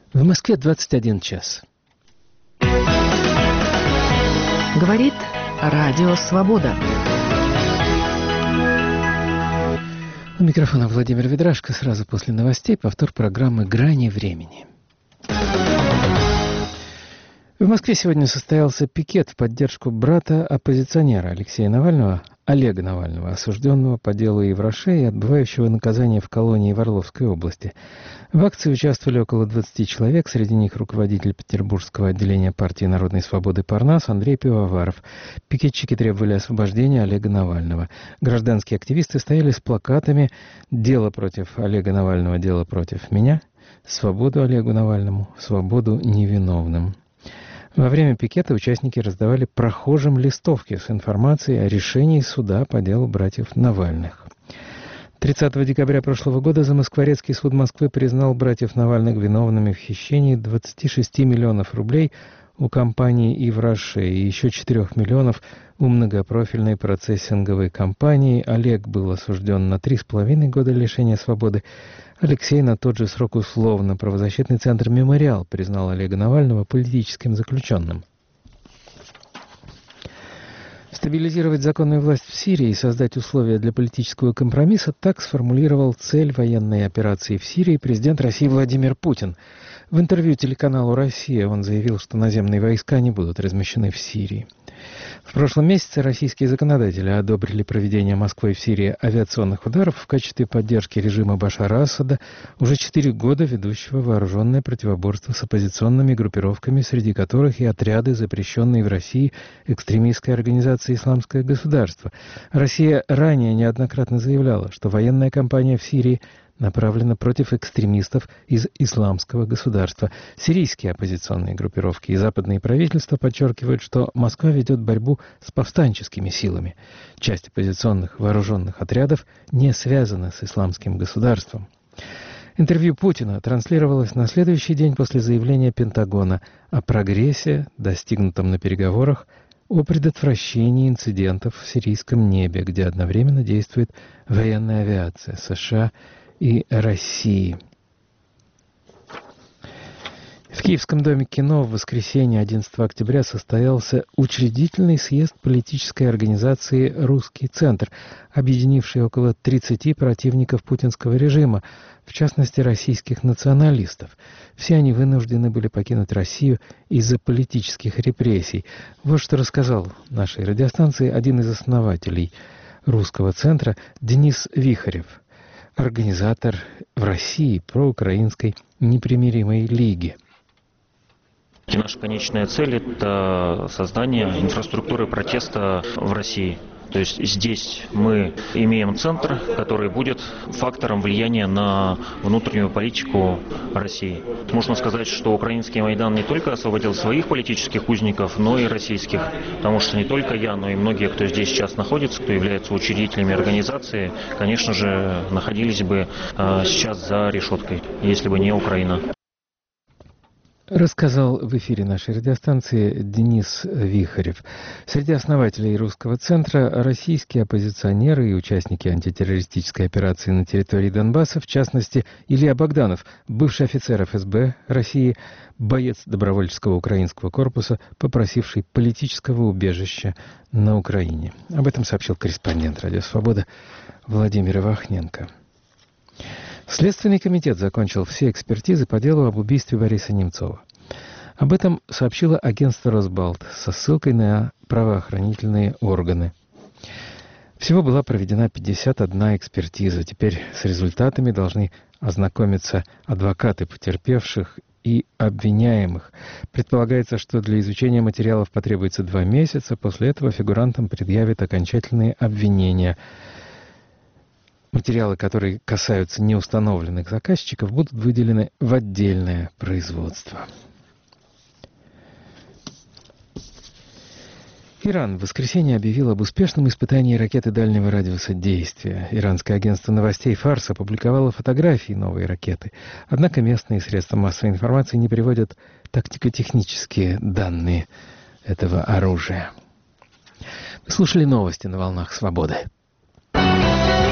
В Москве 21 час. Говорит Радио Свобода. У микрофона Владимир Ведрашко. Сразу после новостей повтор программы «Грани времени». В Москве сегодня состоялся пикет в поддержку брата оппозиционера Алексея Навального, Олега Навального, осужденного по делу Ивраше и отбывающего наказание в колонии в Орловской области. В акции участвовали около 20 человек, среди них руководитель Петербургского отделения партии Народной свободы Парнас Андрей Пивоваров. Пикетчики требовали освобождения Олега Навального. Гражданские активисты стояли с плакатами «Дело против Олега Навального, дело против меня», «Свободу Олегу Навальному, свободу невиновным». Во время пикета участники раздавали прохожим листовки с информацией о решении суда по делу братьев Навальных. 30 декабря прошлого года Замоскворецкий суд Москвы признал братьев Навальных виновными в хищении 26 миллионов рублей у компании «Ивраше» и еще 4 миллионов у многопрофильной процессинговой компании. Олег был осужден на 3,5 года лишения свободы. Алексей на тот же срок условно. Правозащитный центр «Мемориал» признал Олега Навального политическим заключенным. Стабилизировать законную власть в Сирии и создать условия для политического компромисса — так сформулировал цель военной операции в Сирии президент России Владимир Путин. В интервью телеканалу «Россия» он заявил, что наземные войска не будут размещены в Сирии. В прошлом месяце российские законодатели одобрили проведение Москвой в Сирии авиационных ударов в качестве поддержки режима Башара Асада, уже 4 года ведущего вооруженное противоборство с оппозиционными группировками, среди которых и отряды, запрещенные в России экстремистской организации «Исламское государство». Россия ранее неоднократно заявляла, что военная кампания в Сирии направлена против экстремистов из Исламского государства. Сирийские оппозиционные группировки и западные правительства подчеркивают, что Москва ведет борьбу с повстанческими силами. Часть оппозиционных вооруженных отрядов не связана с Исламским государством. Интервью Путина транслировалось на следующий день после заявления Пентагона о прогрессе, достигнутом на переговорах о предотвращении инцидентов в сирийском небе, где одновременно действует военная авиация США и России. В Киевском доме кино в воскресенье 11 октября состоялся учредительный съезд политической организации «Русский центр», объединивший около 30 противников путинского режима, в частности российских националистов. Все они вынуждены были покинуть Россию из-за политических репрессий. Вот что рассказал нашей радиостанции один из основателей «Русского центра» Денис Вихарев, организатор в России проукраинской непримиримой лиги. И наша конечная цель – это создание инфраструктуры протеста в России. То есть здесь мы имеем центр, который будет фактором влияния на внутреннюю политику России. Можно сказать, что украинский Майдан не только освободил своих политических узников, но и российских. Потому что не только я, но и многие, кто здесь сейчас находится, кто является учредителями организации, конечно же, находились бы сейчас за решеткой, если бы не Украина. Рассказал в эфире нашей радиостанции Денис Вихарев. Среди основателей Русского центра российские оппозиционеры и участники антитеррористической операции на территории Донбасса, в частности, Илья Богданов, бывший офицер ФСБ России, боец добровольческого украинского корпуса, попросивший политического убежища на Украине. Об этом сообщил корреспондент «Радио Свобода» Владимир Вахненко. Следственный комитет закончил все экспертизы по делу об убийстве Бориса Немцова. Об этом сообщило агентство «Росбалт» со ссылкой на правоохранительные органы. Всего была проведена 51 экспертиза. Теперь с результатами должны ознакомиться адвокаты потерпевших и обвиняемых. Предполагается, что для изучения материалов потребуется 2 месяца. После этого фигурантам предъявят окончательные обвинения. Материалы, которые касаются неустановленных заказчиков, будут выделены в отдельное производство. Иран в воскресенье объявил об успешном испытании ракеты дальнего радиуса действия. Иранское агентство новостей «Фарс» опубликовало фотографии новой ракеты. Однако местные средства массовой информации не приводят тактико-технические данные этого оружия. Вы слушали новости на волнах «Свободы».